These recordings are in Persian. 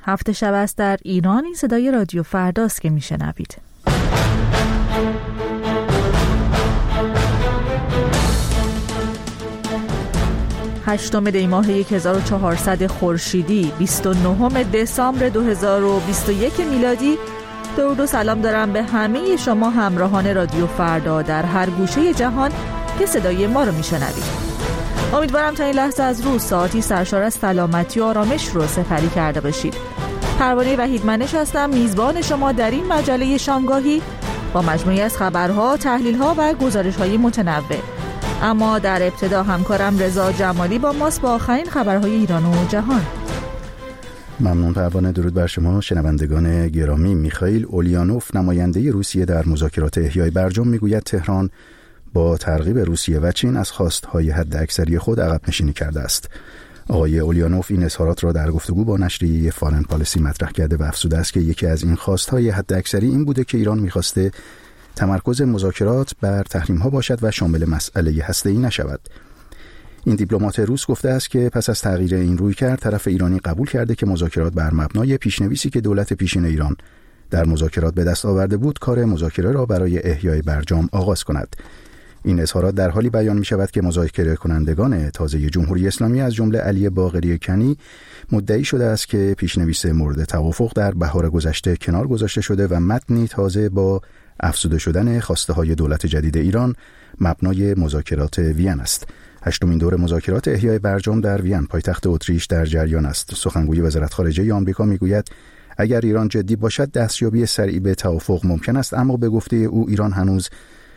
هفت شب است در ایران. این صدای رادیو فرداست که میشنوید. 8 دی ماه 1400 خورشیدی 29 دسامبر 2021 میلادی. درود و سلام دارم به همه شما همراهان رادیو فردا در هر گوشه جهان که صدای ما رو میشنوید. امیدوارم تا این لحظه از روز ساعتی سرشار از سلامتی و آرامش رو سپری کرده باشید. پروانه وحیدمنش هستم، میزبان شما در این مجله شامگاهی با مجموعی از خبرها، تحلیلها و گزارش‌های متنوع. اما در ابتدا همکارم رضا جمالی با ماست با آخرین خبرهای ایران و جهان. ممنون پروانه. درود بر شما شنوندگان گرامی. میخائیل اولیانوف نماینده روسیه در مذاکرات احیای برجام میگوید تهران با ترغیب روسیه و چین از خواستهای حداکثری خود عقب نشینی کرده است. آقای اولیانوف این اظهارات را در گفتگو با نشریه فارن پالیسی مطرح کرده و افزوده است که یکی از این خواستهای حداکثری این بوده که ایران میخواسته تمرکز مذاکرات بر تحریم‌ها باشد و شامل مسئله هسته‌ای نشود. این دیپلمات روس گفته است که پس از تغییر این رویکرد طرف ایرانی قبول کرده که مذاکرات بر مبنای پیشنویسی که دولت پیشین ایران در مذاکرات به دست آورده بود کار مذاکره را برای احیای برجام آغاز کند. این اظهارات در حالی بیان می شود که مذاکره کنندگان تازه جمهوری اسلامی از جمله علی باقری کنی مدعی شده است که پیشنویس مورد توافق در بهار گذشته کنار گذاشته شده و متنی تازه با افزوده شدن خواسته های دولت جدید ایران مبنای مذاکرات وین است. هشتمین دور مذاکرات احیای برجام در وین پایتخت اتریش در جریان است. سخنگوی وزارت خارجه آمریکا میگوید اگر ایران جدی باشد دستیابی سریع به توافق ممکن است، اما به گفته او ایران هنوز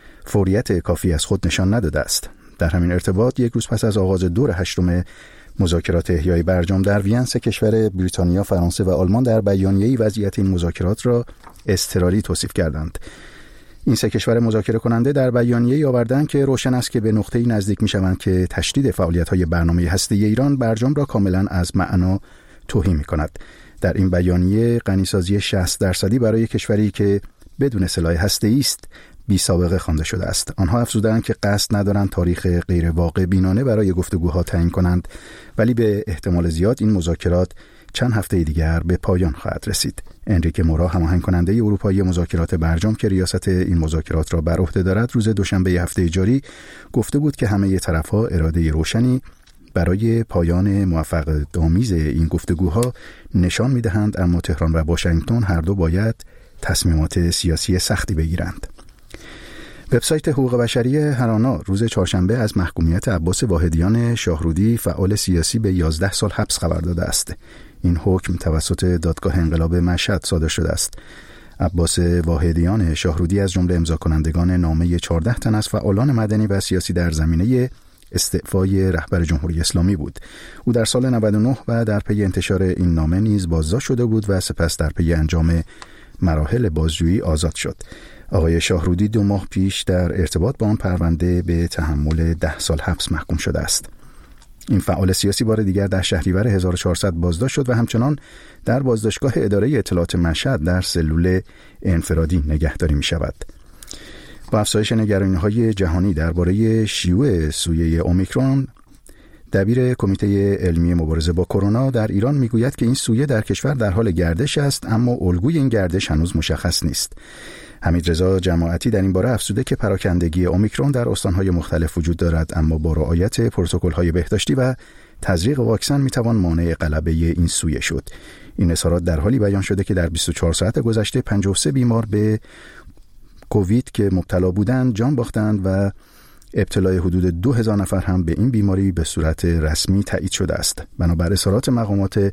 فوریت کافی از خود نشان نداده است. در همین ارتباط یک روز پس از آغاز دور هشتم مذاکرات احیای برجام در وین، سه کشور بریتانیا، فرانسه و آلمان در بیانیه‌ای وضعیت این مذاکرات را اضطراری توصیف کردند. این سه کشور مذاکره کننده در بیانیه‌ای آوردند که روشن است که به نقطه‌ای نزدیک می‌شوند که تشدید فعالیت‌های برنامه هسته‌ای ایران برجام را کاملاً از معنا توهی می‌کند. در این بیانیه غنیسازی 60% برای کشوری که بدون سلاح هسته‌ای است بی سابقه خوانده شده است. آنها افزودند که قصد ندارند تاریخ غیر واقع بینانه برای گفتگوها تعیین کنند، ولی به احتمال زیاد این مذاکرات چند هفته دیگر به پایان خواهد رسید. انریکه مورا، هماهنگ کننده اروپایی مذاکرات برجام که ریاست این مذاکرات را بر عهده دارد، روز دوشنبه هفته جاری گفته بود که همه طرف‌ها اراده روشنی برای پایان موفقیت‌آمیز این گفتگوها نشان می‌دهند، اما تهران و واشنگتن هر دو باید تصمیمات سیاسی سختی بگیرند. وبسایت حقوق بشری هرانا روز چهارشنبه از محکومیت عباس واحدیان شاهرودی فعال سیاسی به 11 سال حبس خبر داده است. این حکم توسط دادگاه انقلاب مشهد صادر شده است. عباس واحدیان شاهرودی از جمله امضا کنندگان نامه 14 تن از فعالان مدنی و سیاسی در زمینه استعفای رهبر جمهوری اسلامی بود. او در سال 99 و در پی انتشار این نامه نیز بازداشت شده بود و سپس در پی انجام مراحل بازجویی آزاد شد. آقای شاهرودی 2 ماه پیش در ارتباط با آن پرونده به تحمل 10 سال حبس محکوم شده است. این فعال سیاسی بار دیگر در شهریور 1400 بازداشت شد و همچنان در بازداشتگاه اداره اطلاعات مشهد در سلول انفرادی نگهداری می شود. با افزایش نگرانی‌های جهانی درباره شیوع سویه اومیکرون، دبیر کمیته علمی مبارزه با کرونا در ایران میگوید که این سویه در کشور در حال گردش است، اما الگوی این گردش هنوز مشخص نیست. حمیدرضا جماعتی در این باره افزوده که پراکندگی اومیکرون در استان‌های مختلف وجود دارد، اما با رعایت پروتکل‌های بهداشتی و تزریق واکسن میتوان مانع غلبه این سویه شد. این اظهارات در حالی بیان شده که در 24 ساعت گذشته 53 بیمار به کووید که مبتلا بودند جان باختند و ابتلای حدود 2000 نفر هم به این بیماری به صورت رسمی تایید شده است. بنابر اظهارات مقامات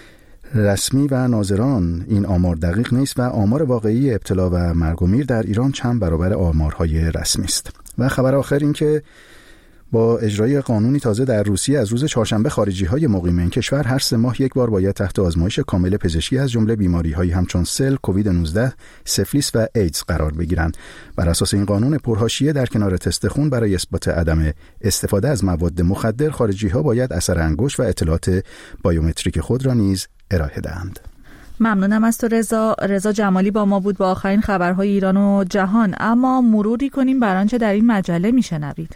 رسمی و ناظران این آمار دقیق نیست و آمار واقعی ابتلا و مرگ و میر در ایران چند برابر آمارهای رسمی است. و خبر آخر این که با اجرای قانونی تازه در روسیه از روز چهارشنبه خارجی‌های مقیم این کشور هر 3 ماه یک بار باید تحت آزمایش کامل پزشکی از جمله بیماری‌هایی همچون سل، کووید 19، سفلیس و ایدز قرار بگیرند. بر اساس این قانون پرحاشیه در کنار تست خون برای اثبات عدم استفاده از مواد مخدر، خارجی‌ها باید اثر انگشت و اطلاعات بایومتریک خود را نیز ارائه دهند. ممنونم از تو رضا جمالی با ما بود با آخرین خبرهای ایران و جهان. اما مروری کنیم بر آنچه در این مجله میشنوید.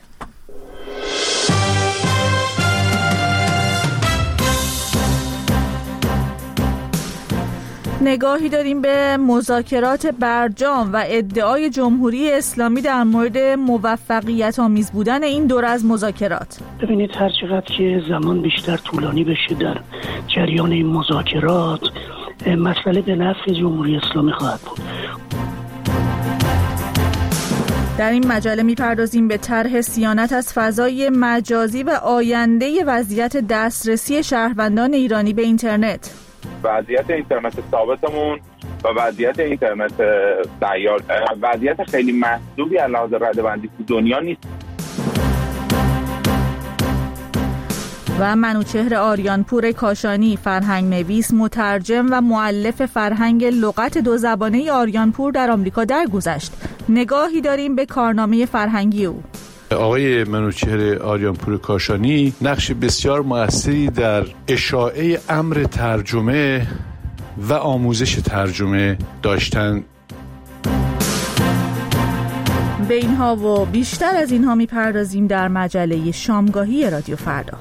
نگاهی داریم به مذاکرات برجام و ادعای جمهوری اسلامی در مورد موفقیت آمیز بودن این دور از مذاکرات. ببینید هر چقدر که زمان بیشتر طولانی بشه در جریان این مذاکرات، مسئله به نفع جمهوری اسلامی خواهد بود. در این مجله میپردازیم به طرح صیانت از فضای مجازی و آینده وضعیت دسترسی شهروندان ایرانی به اینترنت. وضعیت اینترنت ثابتمون و وضعیت اینترنت سیار وضعیت خیلی محدودی از لحاظ رده‌بندی تو دنیا نیست. و منوچهر آریانپور کاشانی، فرهنگ نویس، مترجم و مؤلف فرهنگ لغت دو زبانه آریانپور در آمریکا درگذشت. نگاهی داریم به کارنامه فرهنگی او. آقای منوچهر آریانپور کاشانی نقش بسیار مؤثری در اشاعه امر ترجمه و آموزش ترجمه داشتند. به اینها و بیشتر از اینها میپردازیم در مجله شامگاهی رادیو فردا.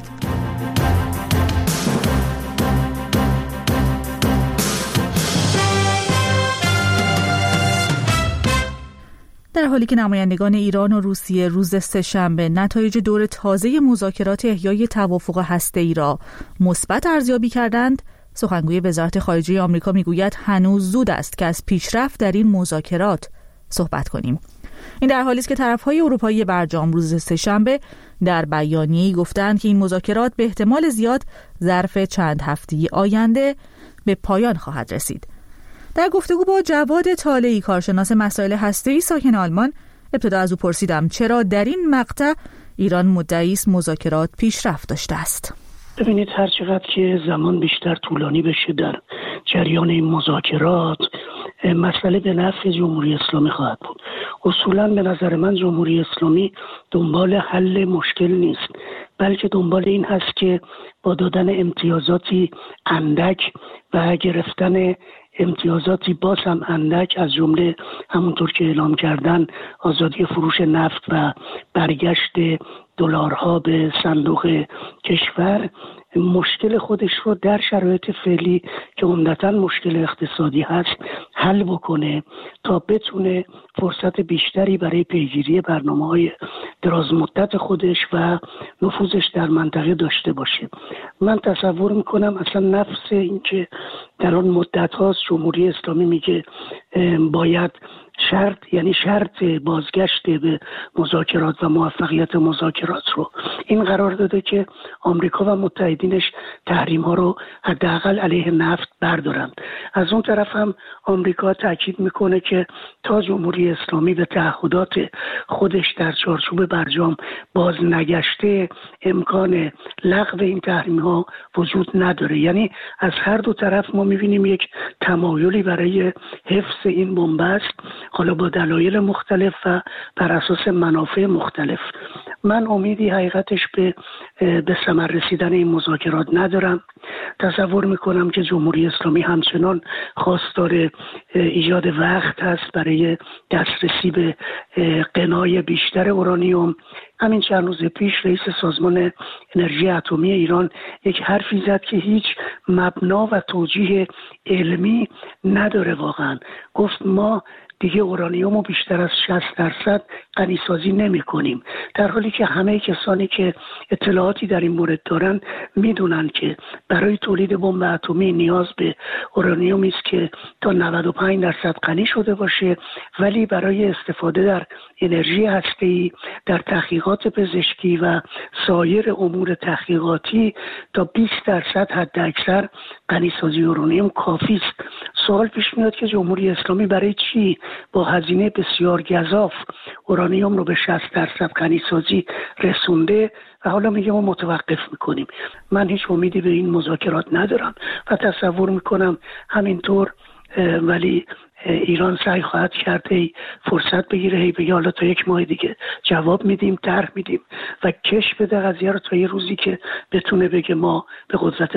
در حالی که نمایندگان ایران و روسیه روز سه‌شنبه نتایج دور تازه مذاکرات احیای توافق هسته‌ای را مثبت ارزیابی کردند، سخنگوی وزارت خارجه آمریکا میگوید هنوز زود است که از پیشرفت در این مذاکرات صحبت کنیم. این در حالی است که طرف‌های اروپایی برجام روز سه‌شنبه در بیانیه‌ای گفتند که این مذاکرات به احتمال زیاد ظرف چند هفته‌ای آینده به پایان خواهد رسید. در گفتگو با جواد طالعی، کارشناس مسائل هسته‌ای ساکن آلمان، ابتدا از او پرسیدم چرا در این مقطع ایران مدعی است مذاکرات پیشرفت داشته است. ببینید هر چقدر که زمان بیشتر طولانی بشه در جریان این مذاکرات، مسئله به نفع جمهوری اسلامی خواهد بود. اصولاً به نظر من جمهوری اسلامی دنبال حل مشکل نیست، بلکه دنبال این هست که با دادن امتیازاتی اندک و گرفتن امتیازاتی باز هم اندک، از جمله همونطور که اعلام کردن آزادی فروش نفت و برگشت دلارها به صندوق کشور، مشکل خودش رو در شرایط فعلی که عمدتاً مشکل اقتصادی هست حل بکنه تا بتونه فرصت بیشتری برای پیگیری برنامه‌های دراز مدت خودش و نفوذش در منطقه داشته باشه. من تصور میکنم اصلا نفس این که در آن مدت هاست جمهوری اسلامی میگه باید شرط بازگشت به مذاکرات و موفقیت مذاکرات رو این قرار داده که آمریکا و متحدینش تحریم ها رو حداقل علیه نفت بردارند. از اون طرف هم آمریکا تاکید میکنه که تا جمهوری اسلامی به تعهدات خودش در چارچوب برجام باز نگشته، امکان لغو این تحریم ها وجود نداره. یعنی از هر دو طرف ما میبینیم یک تمایلی برای حفظ این بنبست، حالا با دلایل مختلف و بر اساس منافع مختلف. من امیدی حقیقتش به ثمر رسیدن این مذاکرات ندارم. تصور میکنم که جمهوری اسلامی همچنان خواستار ایجاد وقت هست برای دسترسی به غنای بیشتر اورانیوم. همین چند روز پیش رئیس سازمان انرژی اتمی ایران یک حرفی زد که هیچ مبنا و توجیه علمی نداره. واقعا گفت ما دیگه اورانیوم رو بیشتر از 60% غنیسازی نمی کنیم، در حالی که همه کسانی که اطلاعاتی در این مورد دارن میدونن که برای تولید بمب اتمی نیاز به اورانیومی است که تا 95% غنی شده باشه، ولی برای استفاده در انرژی هسته‌ای، در تحقیقات پزشکی و سایر امور تحقیقاتی تا 20% حد اکثر غنیسازی اورانیوم کافی است. سوال پیش میاد که جمهوری اسلامی برای چی با هزینه بسیار گزاف اورانیوم رو به 60% غنیسازی رسونده و حالا میگه ما متوقف میکنیم. من هیچ امیدی به این مذاکرات ندارم و تصور میکنم همینطور ولی ایران سعی خواهد کرده فرصت بگیره بگه حالا تا یک ماه دیگه جواب میدیم، طرح میدیم و کش بده قضیه رو تا یه روزی که بتونه بگه ما به قدرت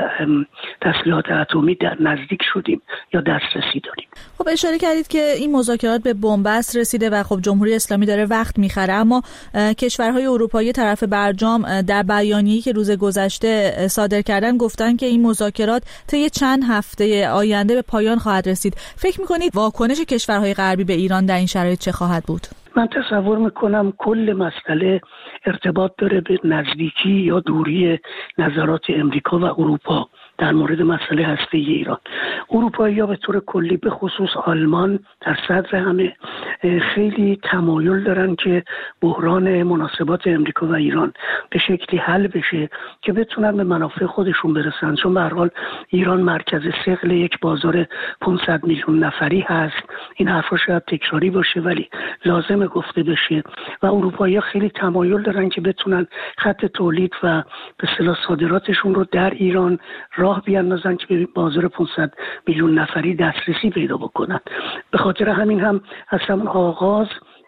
تسلیحات اتمی در نزدیک شدیم یا دسترسی داریم. خب اشاره کردید که این مذاکرات به بنبست رسیده و خب جمهوری اسلامی داره وقت میخره، اما کشورهای اروپایی طرف برجام در بیانیه‌ای که روز گذشته صادر کردن گفتن که این مذاکرات طی چند هفته آینده به پایان خواهد رسید. فکر می‌کنید واکنش کشورهای غربی به ایران در این شرایط چه خواهد بود؟ من تصور میکنم کل مسئله ارتباط داره به نزدیکی یا دوری نظرات امریکا و اروپا در مورد مسئله هسته‌ای ایران. اروپایی‌ها به طور کلی به خصوص آلمان در صدر همه خیلی تمایل دارن که بحران مناسبات امریکا و ایران به شکلی حل بشه که بتونن به منافع خودشون برسن، چون به هر حال ایران مرکز ثقل یک بازار 500 میلیون نفری هست. این حرفا شاید تکراری باشه ولی لازم گفته بشه و اروپایی‌ها خیلی تمایل دارن که بتونن خط تولید و به اصطلاح صادراتشون رو در ایران راه بیاندازن که به بازار 500 میلیون نفری دسترسی پیدا بکنن. به خاطر همین هم از همون آغاز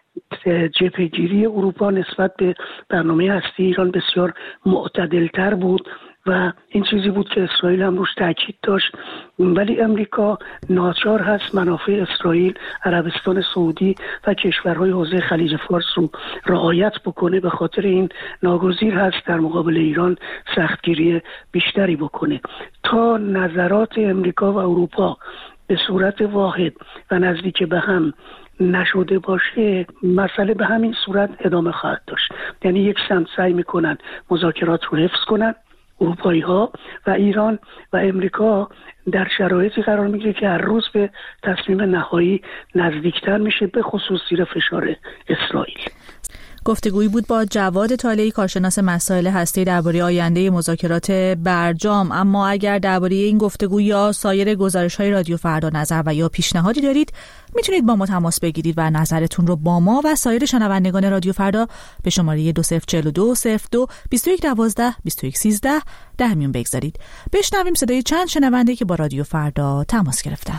جبهه‌گیری اروپا نسبت به برنامه هسته ایران بسیار معتدل‌تر بود و این چیزی بود که اسرائیل هم روش تاکید داشت، ولی امریکا ناچار هست منافع اسرائیل، عربستان سعودی و کشورهای حوزه خلیج فارس رو رعایت بکنه. به خاطر این ناگزیر هست در مقابل ایران سختگیری بیشتری بکنه تا نظرات امریکا و اروپا به صورت واحد و نزدیک به هم نشده باشه. مسئله به همین صورت ادامه خواهد داشت، یعنی یک سمت سعی میکنن مذاکرات رو حفظ کنن اروپایی ها و ایران و امریکا در شرایطی قرار میگیره که هر روز به تصمیم نهایی نزدیکتر میشه، به خصوص زیر فشار اسرائیل. گفتگویی بود با جواد طالعی، کارشناس مسائل هسته‌ای درباره آینده مذاکرات برجام. اما اگر درباره این گفتگو یا سایر گزارش‌های رادیو فردا نظر و یا پیشنهادی دارید میتونید با ما تماس بگیرید و نظرتون رو با ما و سایر شنوندگان رادیو فردا به شماره 2042 02 2112 2113 در میون بگذارید. بشنویم صدای چند شنونده که با رادیو فردا تماس گرفتن.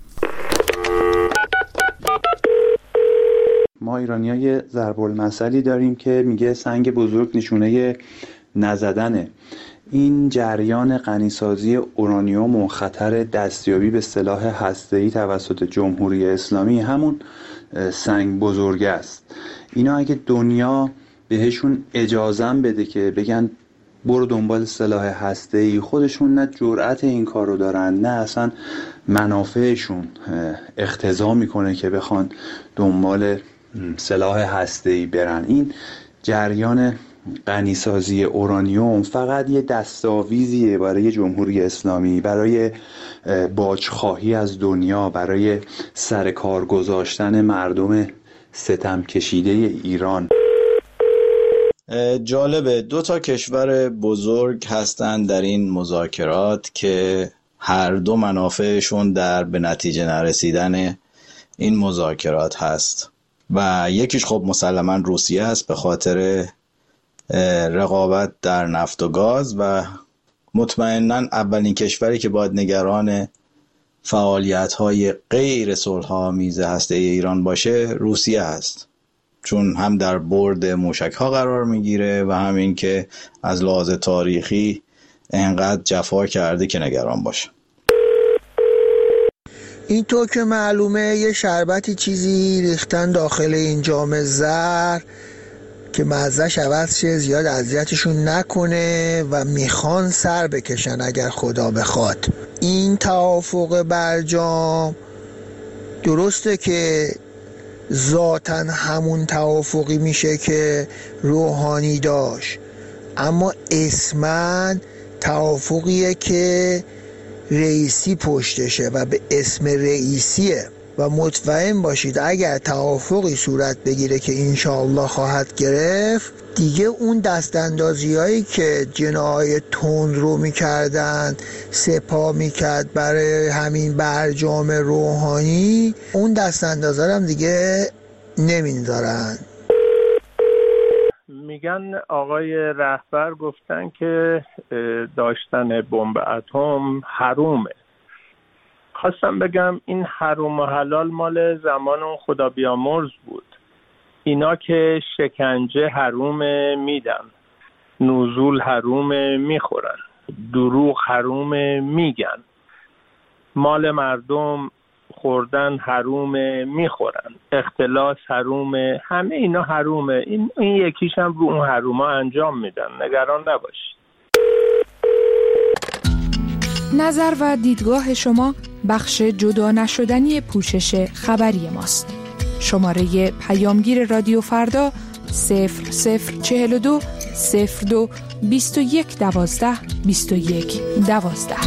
ما ایرانی‌ها یه ضرب المثلی داریم که میگه سنگ بزرگ نشونه نزدنه. این جریان غنیسازی اورانیوم و خطر دستیابی به سلاح هسته‌ای توسط جمهوری اسلامی همون سنگ بزرگ است. اینا اگه دنیا بهشون اجازه بده که بگن برو دنبال سلاح هسته‌ای، خودشون نه جرأت این کارو دارن نه اصلا منافعشون اقتضا میکنه که بخوان دنبال سلاح هسته‌ای برن. این جریان غنیسازی اورانیوم فقط یه دستاویزیه برای جمهوری اسلامی، برای باجخواهی از دنیا، برای سر کار گذاشتن مردم ستم کشیده ایران. جالبه 2 کشور بزرگ هستن در این مذاکرات که هر دو منافعشون در به نتیجه نرسیدن این مذاکرات هست و یکیش خب مسلماً روسیه است به خاطر رقابت در نفت و گاز و مطمئناً اولین کشوری که باید نگران فعالیت‌های غیر صلح‌آمیز هسته‌ای ایران باشه روسیه است، چون هم در برد موشک‌ها قرار میگیره و هم این که از لحاظ تاریخی انقدر جفا کرده که نگران باشه. اینطور که معلومه یه شربتی چیزی ریختن داخل این جام زر که مزهش عوض شه، زیاد اذیتشون نکنه و میخوان سر بکشن اگر خدا بخواد. این توافق برجام درسته که ذاتاً همون توافقی میشه که روحانی داشت، اما اسماً توافقیه که رئیسی پشتشه و به اسم رئیسیه و مطمئن باشید اگر توافقی صورت بگیره که انشاءالله خواهد گرفت، دیگه اون دستاندازی هایی که جناهای تند رو میکردن سپاه میکرد برای همین برجام روحانی، اون دستاندازا هم دیگه نمیذارن. میگن آقای رهبر گفتن که داشتن بمب اتم حرومه. خواستم بگم این حروم و حلال مال زمان اون خدا بیامرز بود. اینا که شکنجه حروم میدن، نزول حروم میخورن، دروغ حروم میگن، مال مردم خوردن حروم میخورن، اختلاس حروم، همه اینا حرومه. این یکیش هم رو اون حروما انجام میدن، نگران نباشید. نظر و دیدگاه شما بخش جدا نشدنی پوشش خبری ماست. شماره پیامگیر رادیو فردا 0042 02 21 12 21 12.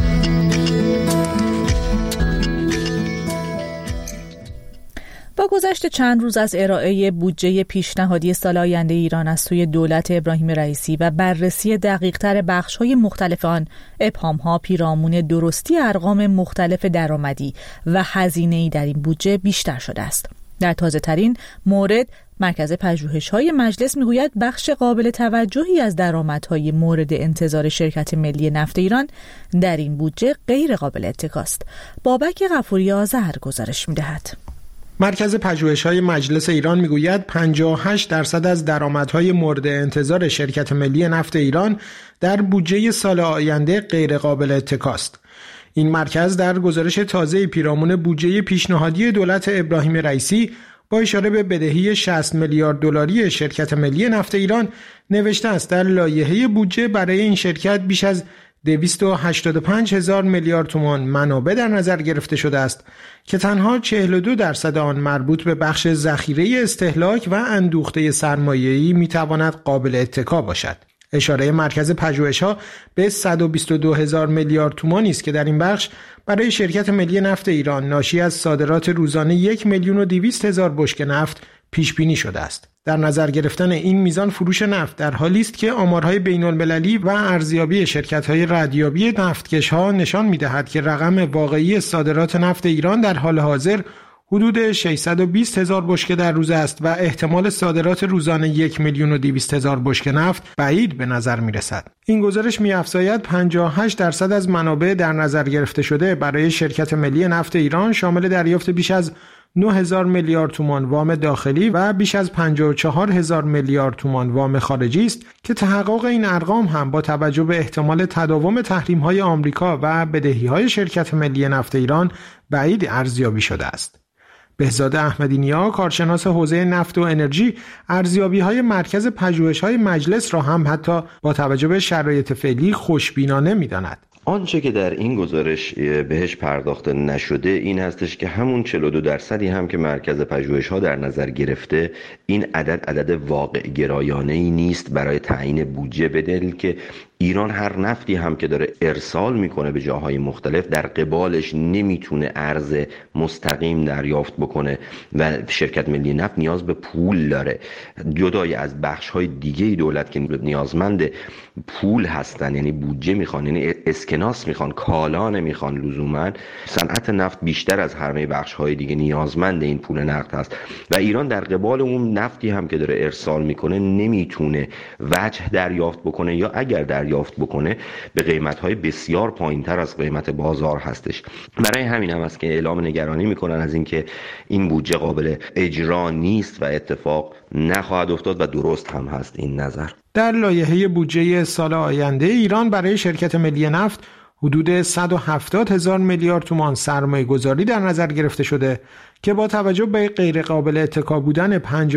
با گذشت چند روز از ارائه بودجه پیشنهادی سال آینده ایران از سوی دولت ابراهیم رئیسی و بررسی دقیق‌تر بخش‌های مختلف آن، ابهام‌ها پیرامون درستی ارقام مختلف درآمدی و هزینه‌ای در این بودجه بیشتر شده است. در تازه‌ترین مورد، مرکز پژوهش‌های مجلس می‌گوید بخش قابل توجهی از درآمدهای مورد انتظار شرکت ملی نفت ایران در این بودجه غیر قابل اتکاست. بابک غفوری آذر گزارش می‌دهد. مرکز پژوهش‌های مجلس ایران میگوید 58% از درآمدهای مورد انتظار شرکت ملی نفت ایران در بودجه سال آینده غیر قابل اتکاست. این مرکز در گزارش تازه پیرامون بودجه پیشنهادی دولت ابراهیم رئیسی با اشاره به بدهی 60 میلیارد دلاری شرکت ملی نفت ایران نوشته است در لایحه بودجه برای این شرکت بیش از 285,000 میلیارد تومان منابع در نظر گرفته شده است که تنها 42% آن مربوط به بخش ذخیره استهلاک و اندوخته سرمایه‌ای میتواند قابل اتکا باشد. اشاره مرکز پژوهش‌ها به 122,000 میلیارد تومانی است که در این بخش برای شرکت ملی نفت ایران ناشی از صادرات روزانه 1,200,000 بشکه نفت پیش بینی شده است. در نظر گرفتن این میزان فروش نفت در حالی است که آمارهای بین‌المللی و ارزیابی شرکت‌های ردیابی نفتکش‌ها نشان می‌دهد که رقم واقعی صادرات نفت ایران در حال حاضر حدود 620,000 بشکه در روز است و احتمال صادرات روزانه 1,200,000 بشکه نفت بعید به نظر می‌رسد. این گزارش می‌افزاید 58% از منابع در نظر گرفته شده برای شرکت ملی نفت ایران شامل دریافت بیش از 9,000 میلیارد تومان وام داخلی و بیش از 54,000 میلیارد تومان وام خارجی است که تحقق این ارقام هم با توجه به احتمال تداوم تحریم‌های آمریکا و بدهی‌های شرکت ملی نفت ایران بعید ارزیابی شده است. بهزاد احمدی نیا، کارشناس حوزه نفت و انرژی، ارزیابی‌های مرکز پژوهش‌های مجلس را هم حتی با توجه به شرایط فعلی خوشبینانه می‌داند. آنچه که در این گزارش بهش پرداخته نشده این هستش که همون 42% هم که مرکز پژوهش‌ها در نظر گرفته این عدد واقع گرایانه‌ای نیست برای تعیین بودجه، به دلیل که ایران هر نفتی هم که داره ارسال میکنه به جاهای مختلف در قبالش نمیتونه ارز مستقیم دریافت بکنه و شرکت ملی نفت نیاز به پول داره، جدای از بخش‌های دیگه دولت که نیازمند پول هستن، یعنی بودجه میخوان، یعنی اسکناس میخوان، کالا نمیخوان لزوما. صنعت نفت بیشتر از همه بخش‌های دیگه نیازمند این پول نقد هست و ایران در قبال اون نفتی هم که داره ارسال میکنه نمیتونه وجه دریافت بکنه یا اگر دریافت بکنه به قیمت‌های بسیار پایین‌تر از قیمت بازار هستش. برای همین هم است که اعلام نگرانی میکنن از اینکه این بودجه قابل اجرا نیست و اتفاق نخواهد افتاد و درست هم هست این نظر. در لایحه بودجه سال آینده ایران برای شرکت ملی نفت حدود 170,000 میلیارد تومان سرمایه گذاری در نظر گرفته شده که با توجه به غیر قابل اتکا بودن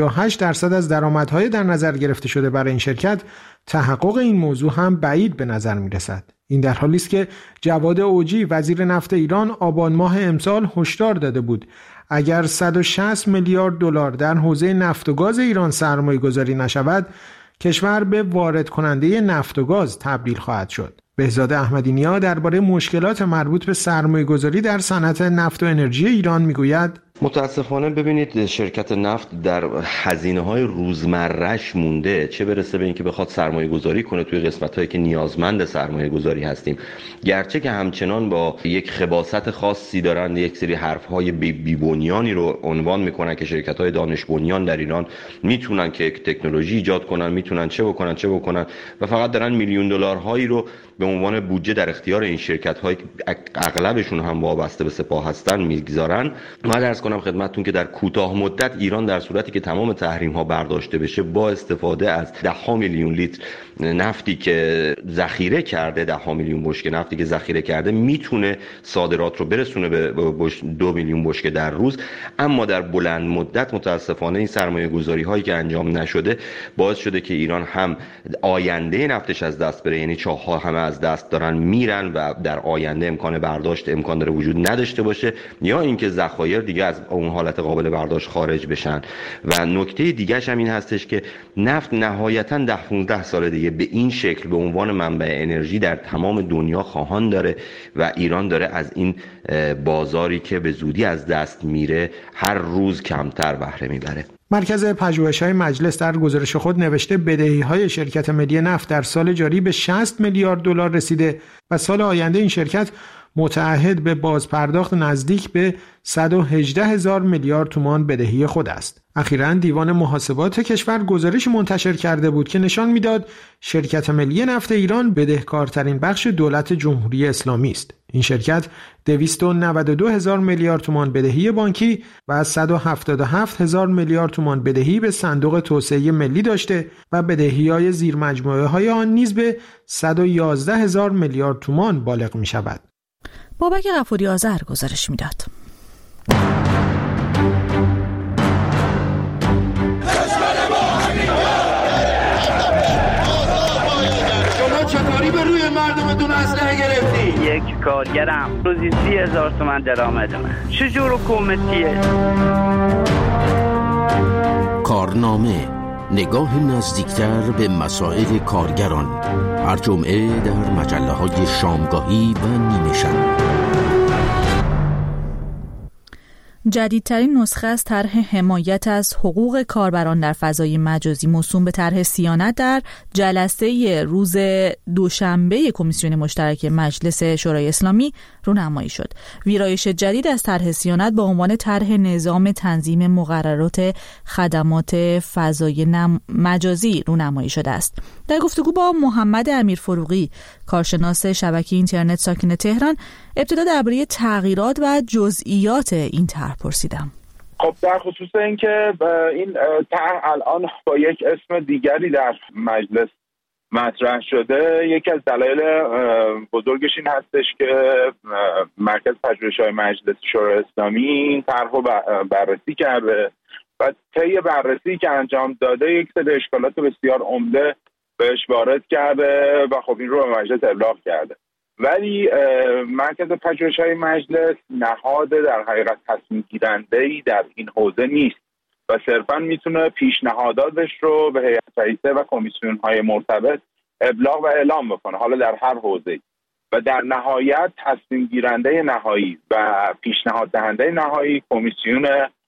58% از درآمدهای در نظر گرفته شده برای این شرکت، تحقق این موضوع هم بعید به نظر می رسد. این در حالی است که جواد اوجی وزیر نفت ایران آبان ماه امسال هشدار داده بود اگر 160 میلیارد دلار در حوزه نفت و گاز ایران سرمایه گذاری نشود، کشور به وارد کننده نفت و گاز تبدیل خواهد شد. بهزاد احمدی نیا درباره مشکلات مربوط به سرمایه گذاری در صنعت نفت و انرژی ایران میگوید متاسفانه ببینید شرکت نفت در هزینه‌های روزمره‌اش مونده، چه برسه به اینکه بخواد سرمایه‌گذاری کنه توی قسمت‌هایی که نیازمند سرمایه‌گذاری هستیم. گرچه که همچنان با یک خباثت خاصی دارن یک سری حرف‌های بی‌بنیانی رو عنوان میکنن که شرکت‌های دانش بنیان در ایران میتونن که تکنولوژی ایجاد کنن، میتونن چه بکنن و فقط دارن میلیون دلارهایی رو به عنوان بودجه در اختیار این شرکت‌های اغلبشون هم وابسته به سپاه هستن میگذارن. ما عرض کنم خدمتتون که در کوتاه مدت ایران در صورتی که تمام تحریم‌ها برداشته بشه با استفاده از 10 میلیون لیتر نفتی که ذخیره کرده، 10 میلیون بشکه نفتی که ذخیره کرده، میتونه صادرات رو برسونه به 2 میلیون بشکه در روز. اما در بلند مدت متاسفانه این سرمایه‌گذاری هایی که انجام نشده باعث شده که ایران هم آینده نفتش از دست بره، یعنی چاه‌ها همه از دست دارن میرن و در آینده امکان برداشت امکان داره وجود نداشته باشه، یا اینکه ذخایر دیگه از اون حالت قابل برداشت خارج بشن. و نکته دیگه‌ش هم این هستش که نفت نهایتاً 10-15 سال دیگه به این شکل به عنوان منبع انرژی در تمام دنیا خواهان داره و ایران داره از این بازاری که به زودی از دست میره هر روز کمتر بهره میبره. مرکز پژوهش‌های مجلس در گزارش خود نوشته بدهی‌های شرکت ملی نفت در سال جاری به 60 میلیارد دلار رسیده و سال آینده این شرکت متعهد به بازپرداخت نزدیک به 118,000 میلیارد تومان بدهی خود است. اخیراً دیوان محاسبات کشور گزارش منتشر کرده بود که نشان میداد شرکت ملی نفت ایران بدهکارترین بخش دولت جمهوری اسلامی است. این شرکت 292,000 میلیارد تومان بدهی بانکی و 177,000 میلیارد تومان بدهی به صندوق توسعه ملی داشته و بدهی‌های زیر مجموعه‌های آن نیز به 111,000 میلیارد تومان بالغ می‌شود. بابک غفوری آذر گزارش میداد. شما چطوری به روی مردمتون اسلحه گرفتی؟ یک کارگرم روزی 30,000 تومان درآمد من. چجور حکومتیه؟ کارنامه، نگاه نزدیکتر به مسائل کارگران، هر جمعه در مجله‌های شامگاهی و نیمه شب. جدیدترین نسخه از طرح حمایت از حقوق کاربران در فضای مجازی موسوم به طرح صیانت در جلسه روز دوشنبه کمیسیون مشترک مجلس شورای اسلامی رونمایی شد. ویرایش جدید از طرح صیانت با عنوان طرح نظام تنظیم مقررات خدمات فضای مجازی رونمایی شده است. در گفتگو با محمد امیرفروغی، کارشناس شبکه اینترنت ساکن تهران، ابتدا درباره تغییرات و جزئیات این طرح پرسیدم. خب در خصوص اینکه این طرح الان با یک اسم دیگری در مجلس مطرح شده، یکی از دلایل بزرگش این هستش که مرکز پژوهش‌های مجلس شورای اسلامی این طرح رو بررسی کرده و طی بررسی که انجام داده یک سری اشکالات بسیار عمده بهش وارد کرده و خب این رو به مجلس ابلاغ کرده. ولی مرکز پژوهش‌های مجلس نهاد در حقیقت تصمیم گیرنده‌ای در این حوزه نیست و صرفاً میتونه پیشنهاداتش رو به هیئت رئیسه و کمیسیون‌های مرتبط ابلاغ و اعلام بکنه، حالا در هر حوزه‌ای، و در نهایت تصمیم گیرنده نهایی و پیشنهاد دهنده نهایی کمیسیون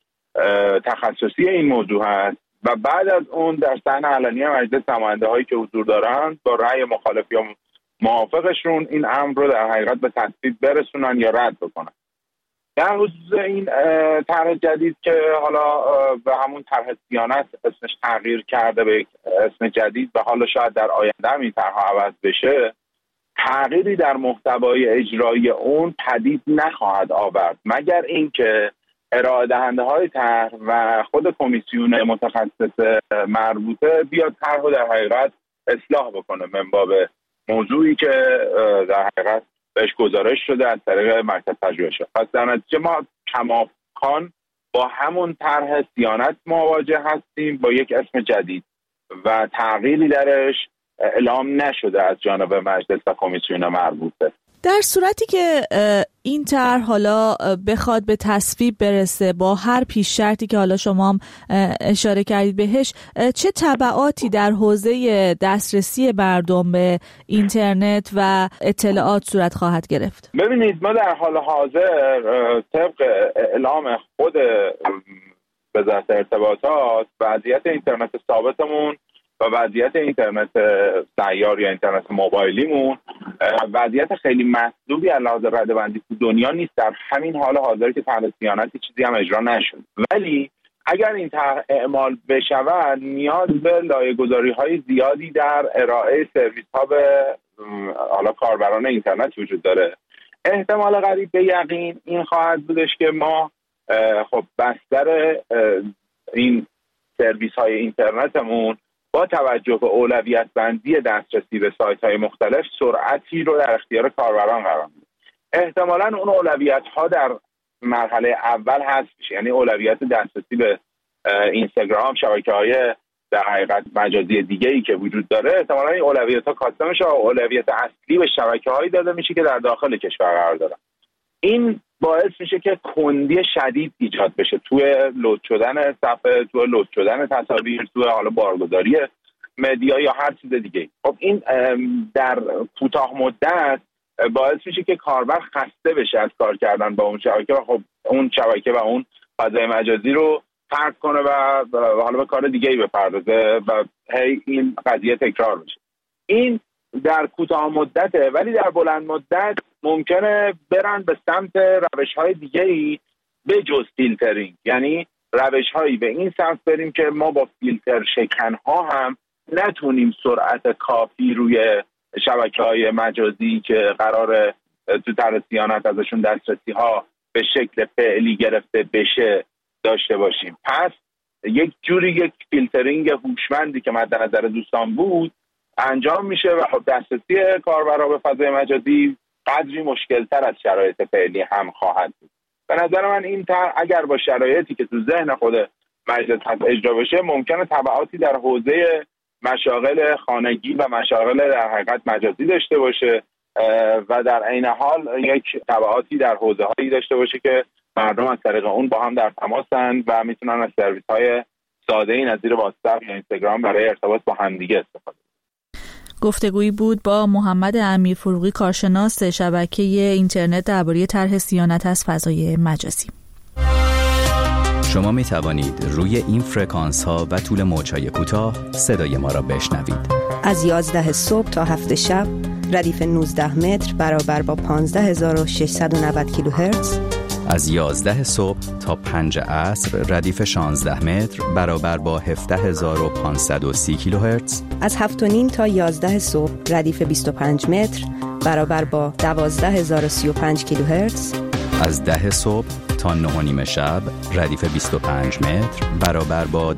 تخصصی این موضوع هست و بعد از اون در صحن علنی مجلس نماینده‌هایی که حضور دارند با رأی مخالف یا موافقشون این امر رو در حقیقت به تصویب برسونن یا رد بکنن. در خصوص این طرح جدید که حالا به همون طرح صیانت اسمش تغییر کرده به اسم جدید و حالا شاید در آینده هم این طرح عوض بشه، تغییری در محتوای اجرایی اون پدید نخواهد آورد مگر اینکه ارائه دهنده های طرح و خود کمیسیون متخصص مربوطه بیاد طرح رو در حقیقت اصلاح بکنه من باب موضوعی که در حقیقت بهش گزارش شده از طریق مرکز پژوهش‌ها. پس در نتیجه ما کماکان با همون طرح صیانت مواجه هستیم با یک اسم جدید و تغییری درش اعلام نشده از جانب مجلس و کمیسیون مربوطه. در صورتی که این طرح حالا بخواد به تصویب برسه با هر پیش شرطی که حالا شما هم اشاره کردید بهش، چه تبعاتی در حوزه دسترسی مردم به اینترنت و اطلاعات صورت خواهد گرفت؟ ببینید، ما در حال حاضر طبق اعلام خود وزارت ارتباطات وضعیت اینترنت ثابتمون و وضعیت اینترنت سیار یا اینترنت موبایلیمون وضعیت خیلی محدودی از لحاظ رده‌بندی تو دنیا نیست. در همین حال حاضر که طرح صیانتی چیزی هم اجرا نشد، ولی اگر این طرح اعمال بشود نیاز به لایه‌گذاری‌های زیادی در ارائه سرویس‌ها به حالا کاربران اینترنت وجود داره. احتمال قریب به یقین این خواهد بودش که ما خب بستر این سرویس‌های اینترنتمون با توجه به اولویت بندی دسترسی به سایت‌های مختلف سرعتی رو در اختیار کاربران قرار میده. احتمالاً اون اولویت‌ها در مرحله اول هست، یعنی اولویت دسترسی به اینستاگرام، شبکه‌های در حقیقت مجازی دیگه‌ای که وجود داره، احتمالاً این اولویت‌ها کاسته میشه و اولویت اصلی به شبکه‌هایی داده میشه که در داخل کشور قرار دارن. این باعث میشه که کندی شدید ایجاد بشه توی لود شدن صفحه، توی لود شدن تصاویر، توی حالا بارگذاری مدیا یا هر چیز دیگه. خب این در کوتاه مدت باعث میشه که کاربر خسته بشه از کار کردن با اون شبکه و خب اون شبکه و اون فضای مجازی رو ترک کنه و حالا به کار دیگه‌ای بپردازه و هی این قضیه تکرار میشه. این در کوتاه مدته، ولی در بلند مدت ممکنه برن به سمت روش‌های دیگه‌ای به جز فیلترینگ، یعنی روش‌هایی به این سمت بریم که ما با فیلتر شکن‌ها هم نتونیم سرعت کافی روی شبکه‌های مجازی که قراره تو طرح صیانت ازشون دسترسی‌ها به شکل فعلی گرفته بشه داشته باشیم. پس یک فیلترینگ هوشمندی که مد نظر دوستان بود انجام میشه و خب دسترسی کاربرا به فضای مجازی قدری مشکل‌تر از شرایط فعلی هم خواهد بود. به نظر من این طرح اگر با شرایطی که تو ذهن خود مجلس هست اجرا بشه، ممکنه تبعاتی در حوزه مشاغل خانگی و مشاغل در حقیقت مجازی داشته باشه و در عین حال یک تبعاتی در حوزه‌هایی داشته باشه که مردم از طریق اون با هم در تماسن و میتونن از سرویس‌های ساده‌ای نظیر واتساپ یا اینستاگرام برای ارتباط با همدیگه استفاده کنن. گفتگویی بود با محمد امیرفروغی، کارشناس شبکه اینترنت، درباره طرح صیانت از فضای مجازی. شما می توانید روی این فرکانس ها و طول موج‌های کوتاه صدای ما را بشنوید. از 11 صبح تا 7 شب ردیف 19 متر برابر با 15690 کیلوهرتز. از 11 صبح تا 5 عصر ردیف 16 متر برابر با 17530 کیلوهرتز. از 7:30 تا 11 صبح ردیف 25 متر برابر با 12035 کیلوهرتز. از 10 صبح تا 9:30 شب ردیف 25 متر برابر با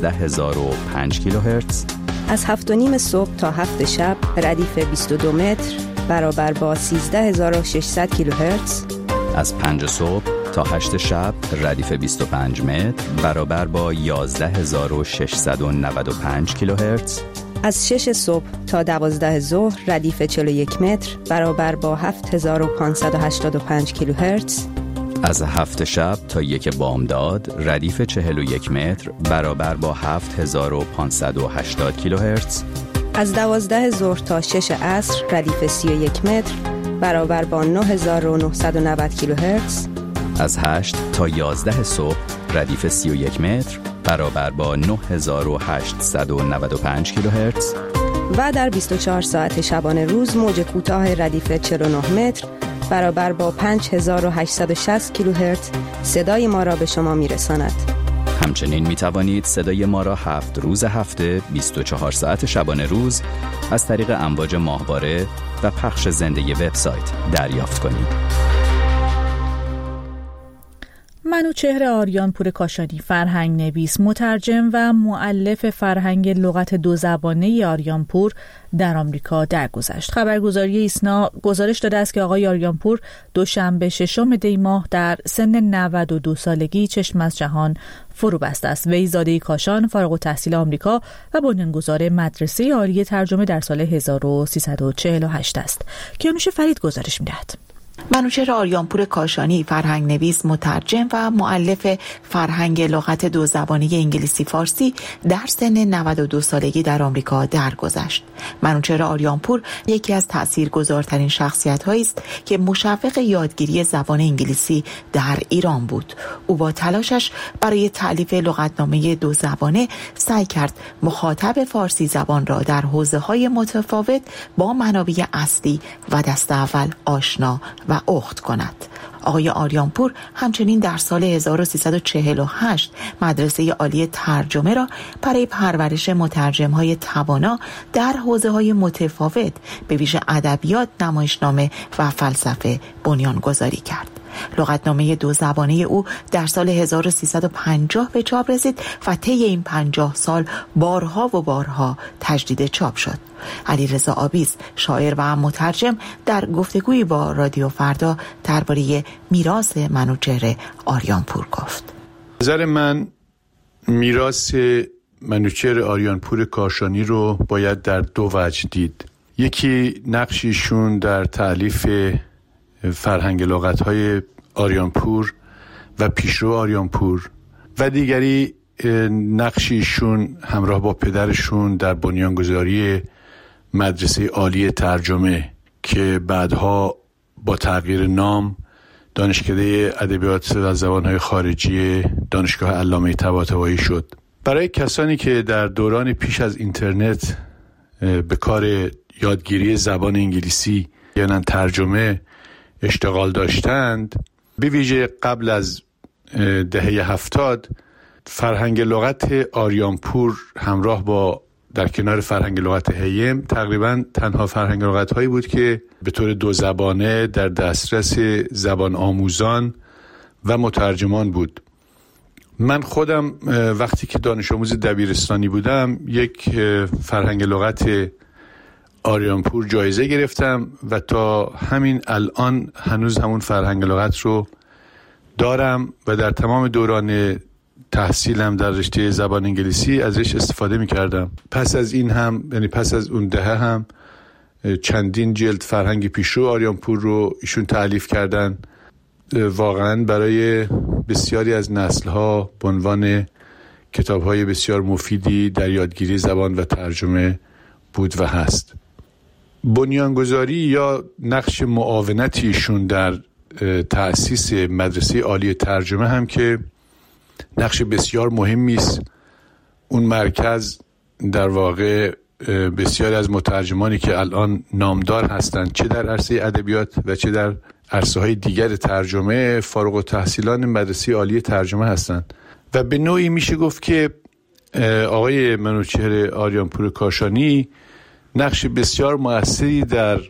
12005 کیلوهرتز. از 7:30 صبح تا 7 شب ردیف 22 متر برابر با 13600 کیلوهرتز. از 5 صبح تا 8 شب ردیف 25 متر برابر با 11695 کیلوهرتز. از 6 صبح تا 12 ظهر ردیف 41 متر برابر با 7585 کیلوهرتز. از 7 شب تا 1 بامداد ردیف 41 متر برابر با 7580 کیلوهرتز. از 12 ظهر تا 6 عصر ردیف 31 متر برابر با 9990 کیلوهرتز. از 8 تا 11 صبح ردیف 31 متر برابر با 9895 کیلوهرتز. و در 24 ساعت شبانه روز موج کوتاه ردیف 49 متر برابر با 5860 کیلوهرتز صدای ما را به شما میرساند. همچنین می توانید صدای ما را 7 روز هفته 24 ساعت شبانه روز از طریق امواج ماهواره و پخش زنده وبسایت دریافت کنید. منوچهر آریانپور کاشانی، فرهنگ نویس، مترجم و مؤلف فرهنگ لغت دو زبانه آریانپور در آمریکا درگذشت. خبرگزاری ایسنا گزارش داده است که آقای آریانپور دوشنبه 6 دی ماه در سن 92 سالگی چشم از جهان فرو بسته است. وی زاده کاشان، فارغ التحصیل آمریکا و بنیانگذار مدرسه عالی ترجمه در سال 1348 است. کیانوش فرید گزارش می‌دهد. منوچهر آریانپور کاشانی، فرهنگ نویس، مترجم و مؤلف فرهنگ لغت دو زبانه انگلیسی فارسی در سن 92 سالگی در آمریکا درگذشت. منوچهر آریانپور یکی از تاثیرگذارترین شخصیت‌هایی است که مشوق یادگیری زبان انگلیسی در ایران بود. او با تلاشش برای تألیف لغتنامه دو زبانه سعی کرد مخاطب فارسی زبان را در حوزه‌های متفاوت با منابع اصلی و دست اول آشنا و اخت کند. آقای آریانپور همچنین در سال 1348 مدرسه عالی ترجمه را برای پرورش مترجم‌های توانا در حوزه‌های متفاوت به ویژه ادبیات، نمایشنامه و فلسفه بنیانگذاری کرد. لغتنامه دو زبانه او در سال 1350 به چاپ رسید و طی این 50 سال بارها و بارها تجدید چاپ شد. علیرضا آبیز، شاعر و مترجم، در گفتگویی با رادیو فردا درباره میراث منوچهر آریانپور گفت: نظر من میراث منوچهر آریانپور کاشانی رو باید در دو وجه دید. یکی نقشیشون در تألیف فرهنگ لغت‌های آریانپور و پیشرو آریانپور و دیگری نقشیشون همراه با پدرشون در بنیانگذاری مدرسه عالی ترجمه که بعدها با تغییر نام دانشکده ادبیات و زبان‌های خارجی دانشگاه علامه طباطبایی شد. برای کسانی که در دوران پیش از اینترنت به کار یادگیری زبان انگلیسی یعنی ترجمه اشتغال داشتند، به ویژه قبل از دهه 70 فرهنگ لغت آریانپور همراه با در کنار فرهنگ لغت هیم تقریبا تنها فرهنگ لغت هایی بود که به طور دو زبانه در دسترس زبان آموزان و مترجمان بود. من خودم وقتی که دانش آموز دبیرستانی بودم یک فرهنگ لغت آریانپور جایزه گرفتم و تا همین الان هنوز همون فرهنگ لغت رو دارم و در تمام دوران تحصیلم در رشته زبان انگلیسی ازش استفاده می‌کردم. پس از این هم، یعنی پس از اون دهه هم، چندین جلد فرهنگ پیشرو آریانپور رو ایشون تألیف کردن. واقعا برای بسیاری از نسل‌ها به عنوان کتاب‌های بسیار مفیدی در یادگیری زبان و ترجمه بود و هست. بنیانگذاری یا نقش معاونتیشون در تأسیس مدرسه عالی ترجمه هم که نقش بسیار مهمی است. اون مرکز در واقع بسیاری از مترجمانی که الان نامدار هستند، چه در عرصه ادبیات و چه در عرصه‌های دیگر ترجمه، فارغ التحصیلان مدرسه عالی ترجمه هستند و به نوعی میشه گفت که آقای منوچهر آریانپور کاشانی نقش بسیار مؤثری در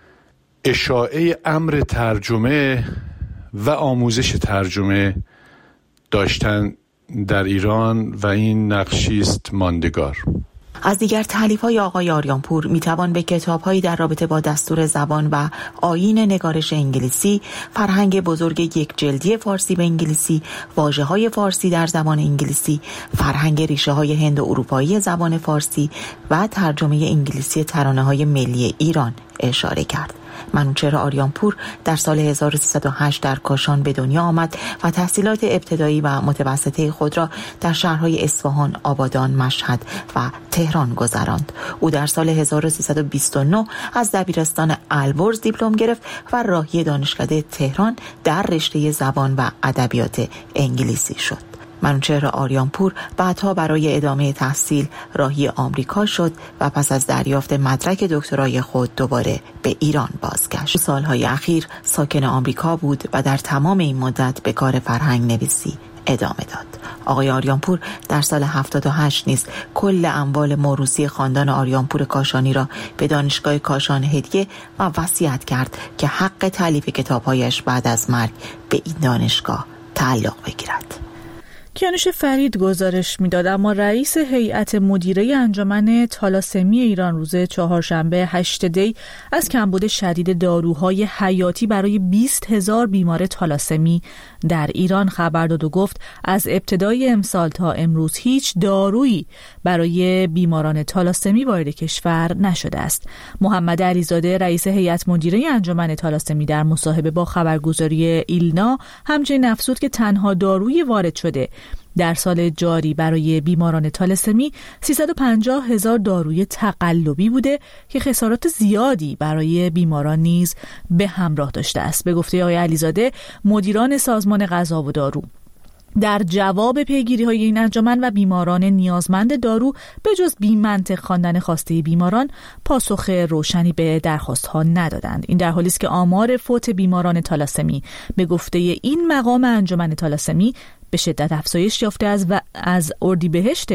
اشاعه امر ترجمه و آموزش ترجمه داشتن در ایران و این نقشی است ماندگار. از دیگر تألیف‌های آقای آریانپور میتوان به کتاب‌هایی در رابطه با دستور زبان و آیین نگارش انگلیسی، فرهنگ بزرگ یک جلدی فارسی به انگلیسی، واژه‌های فارسی در زبان انگلیسی، فرهنگ ریشه‌های هند و اروپایی زبان فارسی و ترجمه انگلیسی ترانه‌های ملی ایران اشاره کرد. منوچهر آریانپور در سال 1308 در کاشان به دنیا آمد و تحصیلات ابتدایی و متوسطه خود را در شهرهای اصفهان، آبادان، مشهد و تهران گذراند. او در سال 1329 از دبیرستان البرز دیپلم گرفت و راهی دانشکده تهران در رشته زبان و ادبیات انگلیسی شد. منوچهر آریانپور بعدها برای ادامه تحصیل راهی آمریکا شد و پس از دریافت مدرک دکترای خود دوباره به ایران بازگشت. سالهای اخیر ساکن آمریکا بود و در تمام این مدت به کار فرهنگ نویسی ادامه داد. آقای آریانپور در سال 78 نیز کل اموال موروثی خاندان آریانپور کاشانی را به دانشگاه کاشان هدیه و وصیت کرد که حق تألیف کتاب‌هایش بعد از مرگ به این دانشگاه تعلق بگیرد. کیانوش فرید گزارش میداد. اما رئیس هیئت مدیره انجمن تالاسمی ایران روز چهارشنبه 8 دی از کمبود شدید داروهای حیاتی برای 20,000 بیمار تالاسمی در ایران خبر داد و گفت از ابتدای امسال تا امروز هیچ دارویی برای بیماران تالاسمی وارد کشور نشده است. محمد علیزاده رئیس هیئت مدیره انجمن تالاسمی در مصاحبه با خبرگزاری ایلنا همچنین افزود که تنها داروی وارد شده در سال جاری برای بیماران تالاسمی 350,000 داروی تقلبی بوده که خسارات زیادی برای بیماران نیز به همراه داشته است. به گفته آقای علیزاده مدیران سازمان غذا و دارو در جواب پیگیری‌های این انجمن و بیماران نیازمند دارو به جز بی‌منطق خواندن خواسته بیماران پاسخ روشنی به درخواست‌ها ندادند. این در حالی است که آمار فوت بیماران تالاسمی به گفته این مقام انجمن تالاسمی به شدت افزایش یافته از اردیبهشت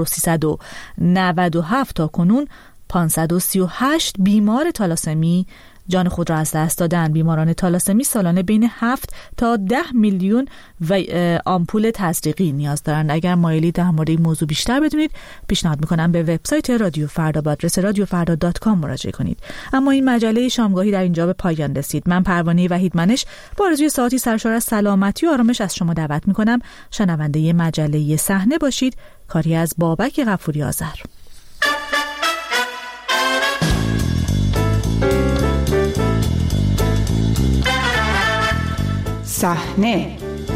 1397 تا کنون 538 بیمار تالاسمی جان خود را از دست دادن. بیماران تالاسمی سالانه بین 7 تا 10 میلیون آمپول تزریقی نیاز دارند. اگر مایلید در مورد این موضوع بیشتر بدونید پیشنهاد میکنم به وبسایت رادیو فردا با آدرس radiofarda.com مراجعه کنید. اما این مجله شامگاهی در اینجا به پایان رسید. من پروانه وحیدمنش با آرزوی ساعتی سرشار از سلامتی و آرامش از شما دعوت میکنم شنونده مجله صحنه باشید. کاری از بابک غفوری آذر. صحنه،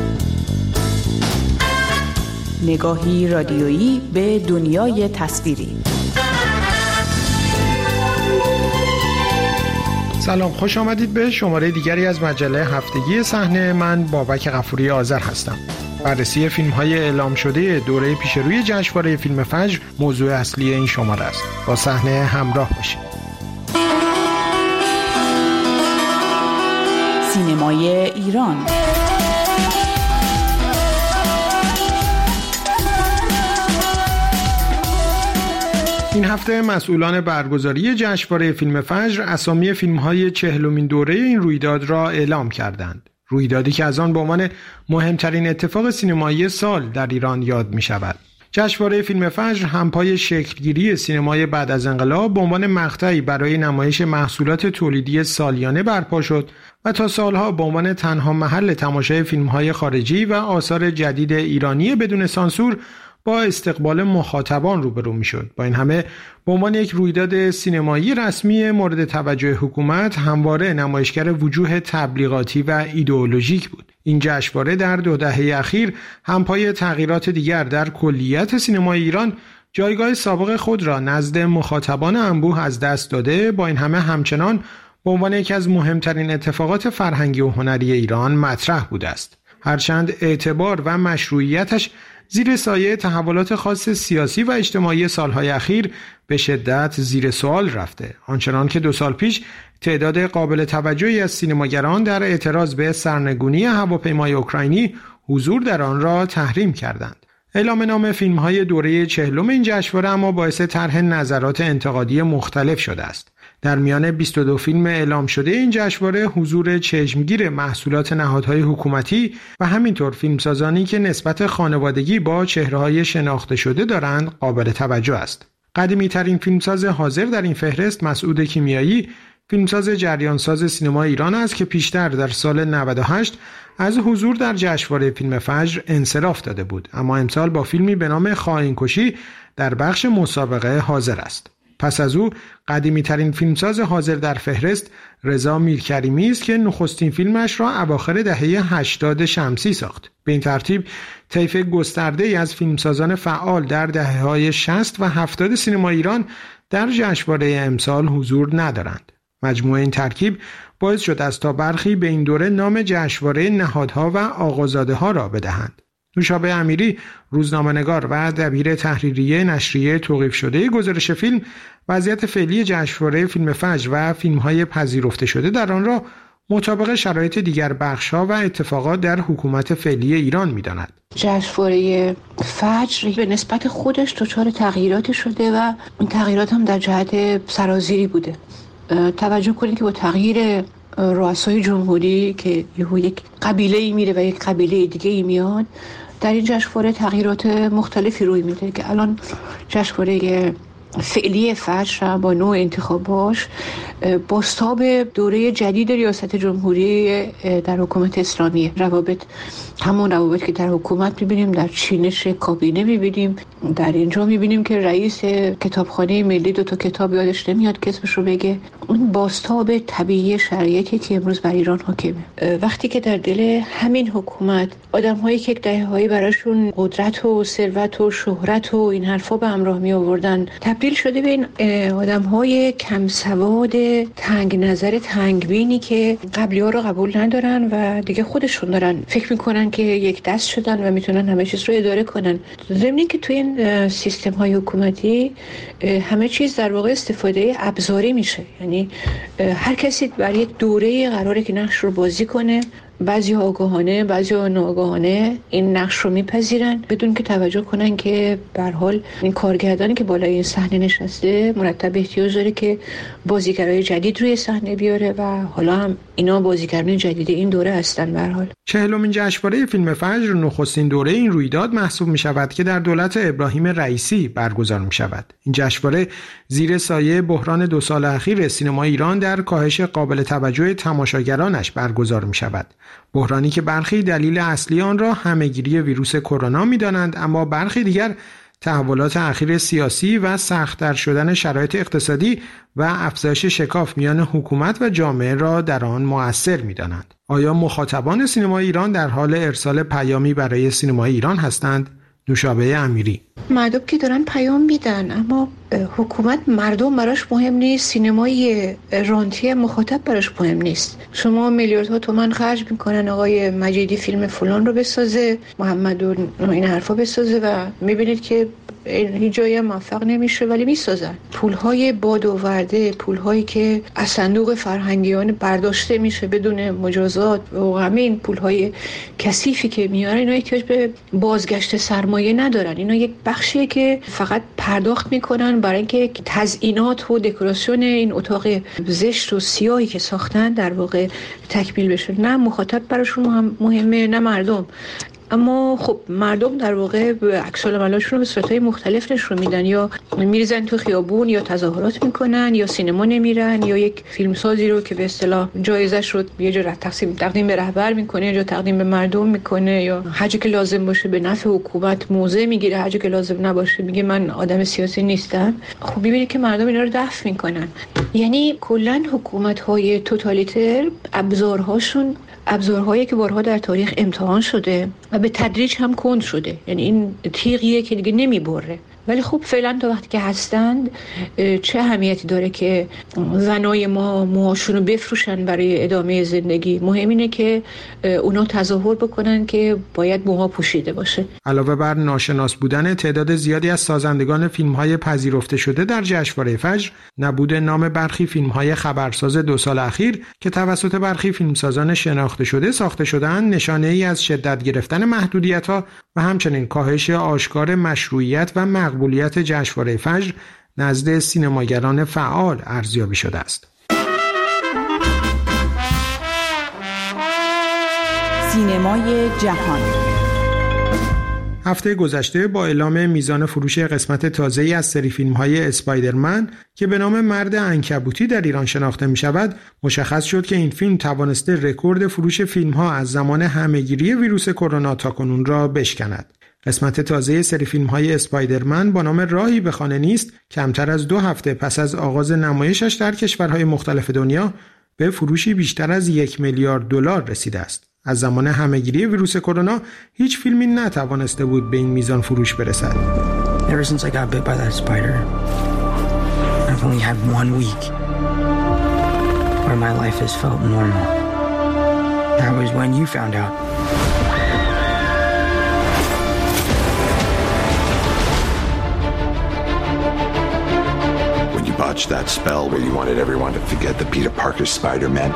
نگاهی رادیویی به دنیای تصویری. سلام، خوش آمدید به شماره دیگری از مجله هفتگی صحنه. من بابک غفوری آذر هستم. بررسی فیلم‌های اعلام شده دوره پیشروی جشنواره فیلم فجر موضوع اصلی این شماره است. با صحنه همراه باشید. سینمای ایران. این هفته مسئولان برگزاری جشنواره فیلم فجر اسامی فیلم‌های 40مین دوره این رویداد را اعلام کردند. رویدادی که از آن به عنوان مهمترین اتفاق سینمایی سال در ایران یاد می‌شود. جشنواره فیلم فجر همپای شکلگیری سینمای بعد از انقلاب به عنوان مقطعی برای نمایش محصولات تولیدی سالیانه برپا شد و تا سالها به عنوان تنها محل تماشای فیلم‌های خارجی و آثار جدید ایرانی بدون سانسور با استقبال مخاطبان روبرو می‌شد. با این همه به عنوان یک رویداد سینمایی رسمی مورد توجه حکومت همواره نمایشگر وجوه تبلیغاتی و ایدئولوژیک بود. این جشنواره در 2 دهه اخیر همپای تغییرات دیگر در کلیت سینمای ایران جایگاه سابق خود را نزد مخاطبان انبوه از دست داده. با این همه همچنان به عنوان یکی از مهمترین اتفاقات فرهنگی و هنری ایران مطرح بوده است. هرچند اعتبار و مشروعیتش زیر سایه تحولات خاص سیاسی و اجتماعی سالهای اخیر به شدت زیر سوال رفته، آنچنان که 2 سال پیش تعداد قابل توجهی از سینماگران در اعتراض به سرنگونی هواپیمای اوکراینی حضور در آن را تحریم کردند. اعلام نام فیلم‌های دوره 40 این جشنواره اما باعث طرح نظرات انتقادی مختلف شده است. در میان 22 فیلم اعلام شده این جشنواره حضور چشمگیر محصولات نهادهای حکومتی و همینطور فیلمسازانی که نسبت خانوادگی با چهره‌های شناخته شده دارند قابل توجه است. قدیمی‌ترین فیلمساز حاضر در این فهرست مسعود کیمیایی، فیلمساز جریانساز سینما ایران است که پیشتر در سال 98 از حضور در جشنواره فیلم فجر انصراف داده بود، اما امسال با فیلمی به نام خائن‌کشی در بخش مسابقه حاضر است. پس از او قدیمی‌ترین فیلمساز حاضر در فهرست رضا میرکریمی است که نخستین فیلمش را اواخر دهه 80 شمسی ساخت. به این ترتیب طیف گسترده‌ای از فیلمسازان فعال در دهه‌های 60 و 70 سینما ایران در جشنواره امسال حضور ندارند. مجموع این ترکیب باعث شد از تا برخی به این دوره نام جشنواره نهادها و آقازاده‌ها را بدهند. نوشابه امیری، روزنامه‌نگار و دبیر تحریریه نشریه توقیف شده گزارش فیلم، وضعیت فعلی جشنواره فیلم فجر و فیلم‌های پذیرفته شده در آن را مطابق شرایط دیگر بخش‌ها و اتفاقات در حکومت فعلی ایران می‌داند. جشنواره فجر به نسبت خودش دچار تغییراتی شده و این تغییرات هم در جهت سرازیری بوده. توجه کنید که با تغییر رؤسای جمهوری که یک قبیله‌ای میره و یک قبیله دیگه‌ای میاد، در این جشنواره تغییرات مختلفی روی میده که الان جشنواره فعلی فجر با نوع انتخاباش بازتاب دوره جدید ریاست جمهوری در حکومت اسلامی، روابط همون روابط که در حکومت میبینیم، در چینش کابینه میبینیم، در اینجا میبینیم که رئیس کتابخانه ملی 2 کتاب یادش نمیاد که اسمش رو بگه. اون بازتاب طبیعی شرایطی که امروز بر ایران حاکمه. وقتی که در دل همین حکومت آدم‌هایی که یک دهه‌هایی براشون قدرت و ثروت و شهرت و این حرفا به همراه می آوردن تبدیل شده به این آدم‌های کم سواد، تنگ نظر، تنگ بینی که قبلی‌ها رو قبول ندارن و دیگه خودشون دارن فکر میکنن که یک دست شدن و میتونن همه چیز رو اداره کنن. ضمن اینکه توی این سیستم‌های حکومتی همه چیز در واقع استفاده ابزاری میشه، یعنی هر کسی برای یک دوره قراره که نقش رو بازی کنه، بعضی آگاهانه بعضی ناآگاهانه این نقش رو میپذیرن بدون که توجه کنن که به هر حال این کارگردانی که بالای این صحنه نشسته مرتب احتیاج داره که بازیگرای جدید روی صحنه بیاره و حالا هم اینا بازیگران جدید این دوره هستن. به هر حال 40مین جشنواره فیلم فجر نخستین دوره این رویداد محسوب می شود که در دولت ابراهیم رئیسی برگزار می شود. این جشنواره زیر سایه بحران 2 سال اخیر سینما ایران در کاهش قابل توجه تماشاگرانش برگزار می شود. بحرانی که برخی دلیل اصلی آن را همه‌گیری ویروس کرونا می‌دانند، اما برخی دیگر تحولات اخیر سیاسی و سخت‌تر شدن شرایط اقتصادی و افزایش شکاف میان حکومت و جامعه را در آن مؤثر می‌دانند. آیا مخاطبان سینما ایران در حال ارسال پیامی برای سینما ایران هستند؟ نوشابه امیری: مردم که دارن پیام میدن، اما حکومت مردم براش مهم نیست، سینمای رانتی مخاطب براش مهم نیست. شما میلیاردها تومان خرج میکنن آقای مجیدی فیلم فلان رو بسازه، محمد و این حرفا بسازه و میبینید که هیچ جایی موفق نمیشه ولی میسازن. پولهای بادآورده، پولهایی که از صندوق فرهنگیان برداشته میشه بدون مجازات و همین پولهای کثیفی که میارن، اینا احتیاج به بازگشت سرمایه ندارن. اینا یک بخشیه که فقط پرداخت میکنن برای اینکه تزیینات و دکوراسیون این اتاق زشت و سیاهی که ساختن در واقع تکمیل بشه. نه مخاطب براشون مهمه نه مردم. اما خب مردم در واقع عکس‌العملاشون رو به صورت‌های مختلف نشون میدن، یا میریزن تو خیابون یا تظاهرات میکنن یا سینما نمیرن یا یک فیلمسازی رو که به اصطلاح جایزش رو یه جا تقدیم به رهبر میکنه، یا تقدیم به مردم میکنه، یا هر جا که لازم باشه به نفع حکومت موضع میگیره، هر جا که لازم نباشه میگه من آدم سیاسی نیستم. خب ببینید که مردم اینا رو دفع میکنن. یعنی کلا حکومت‌های توتالیتر ابزارهایی که بارها در تاریخ امتحان شده و به تدریج هم کند شده، یعنی این تیغیه که دیگه نمیبره. ولی خب فعلا تا وقتی که هستند چه اهمیتی داره که زنای ما موهاشونو بفروشن برای ادامه زندگی؟ مهم اینه که اونا تظاهر بکنن که باید موها پوشیده باشه. علاوه بر ناشناس بودن تعداد زیادی از سازندگان فیلم‌های پذیرفته شده در جشنواره فجر، نبود نام برخی فیلم‌های خبرساز 2 سال اخیر که توسط برخی فیلمسازان شناخته شده ساخته شدند نشانه‌ای از شدت گرفتن محدودیت‌ها و همچنین کاهش آشکار مشروعیت و مقبولیت جشنواره فجر نزد سینماگران فعال ارزیابی شده است. سینمای جهان. هفته گذشته با اعلام میزان فروش قسمت تازه‌ای از سری فیلم‌های اسپایدرمن که به نام مرد عنکبوتی در ایران شناخته می‌شود، مشخص شد که این فیلم توانسته رکورد فروش فیلم‌ها از زمان همه‌گیری ویروس کرونا تاکنون را بشکند. قسمت تازه سری فیلم‌های اسپایدرمن با نام راهی به خانه نیست کمتر از 2 هفته پس از آغاز نمایشش در کشورهای مختلف دنیا به فروشی بیشتر از $1 میلیارد رسیده است. از زمان همه‌گیری ویروس کرونا هیچ فیلمی نتوانسته بود به این میزان فروش برسد. Ever since I got bit by that spider, I've only had 1 week where my life has felt normal. That was when you found out. When you botched that spell where you wanted everyone to forget the Peter Parker Spider-Man,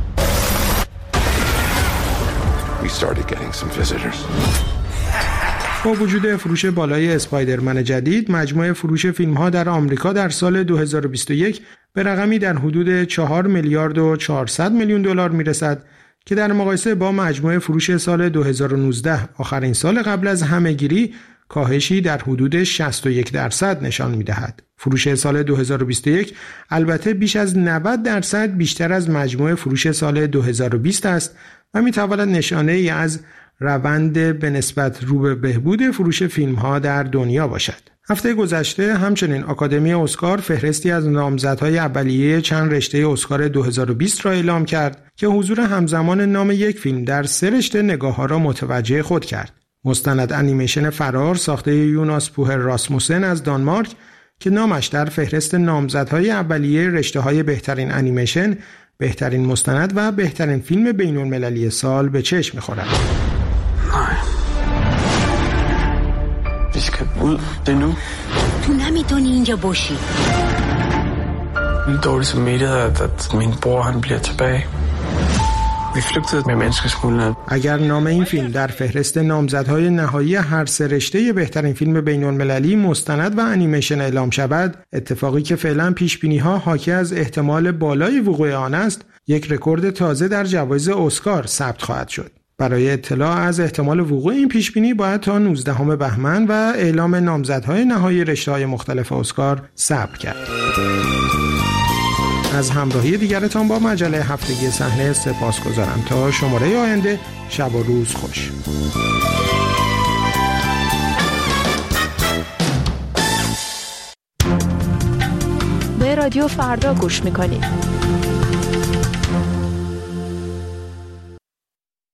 we started getting some visitors. با وجود فروش بالای اسپایدرمن جدید، مجموع فروش فیلم‌ها در آمریکا در سال 2021 به رقمی در حدود 4 میلیارد و 400 میلیون دلار میرسد که در مقایسه با مجموع فروش سال 2019 آخرین سال قبل از همه‌گیری کاهشی در حدود 61% نشان می‌دهد. فروش سال 2021 البته بیش از 90% بیشتر از مجموع فروش سال 2020 است و می‌تواند نشانه‌ای از روند به نسبت رو به بهبود فروش فیلم‌ها در دنیا باشد. هفته گذشته همچنین آکادمی اسکار فهرستی از نامزدهای اولیه چند رشته اسکار 2020 را اعلام کرد که حضور همزمان نام یک فیلم در 3 رشته نگاه‌ها را متوجه خود کرد. مستند انیمیشن فرار ساخته یوناس پوهر راسموسن از دانمارک که نامش در فهرست نامزدهای اولیه رشته‌های بهترین انیمیشن، بهترین مستند و بهترین فیلم بین‌المللی سال به چشم می‌خورد. تو نمیتونی اینجا باشی. Dårligt samvittighed, at min bror han bliver tilbage. Vi flygtede med menneskesmuglerne. اگر نام این فیلم در فهرست نامزدهای نهایی هر 3 رشته بهترین فیلم بین‌المللی، مستند و انیمیشن اعلام شود، اتفاقی که فعلا پیش‌بینی‌ها حاکی از احتمال بالای وقوع آن است، یک رکورد تازه در جوایز اسکار ثبت خواهد شد. برای اطلاع از احتمال وقوع این پیشبینی باید تا 19 بهمن و اعلام نامزدهای نهایی رشته‌های مختلف اسکار صبر کرد. از همراهی دیگرتان با مجله هفتگی صحنه سپاسگزارم. تا شماره آینده، شب و روز خوش. به رادیو فردا گوش میکنید.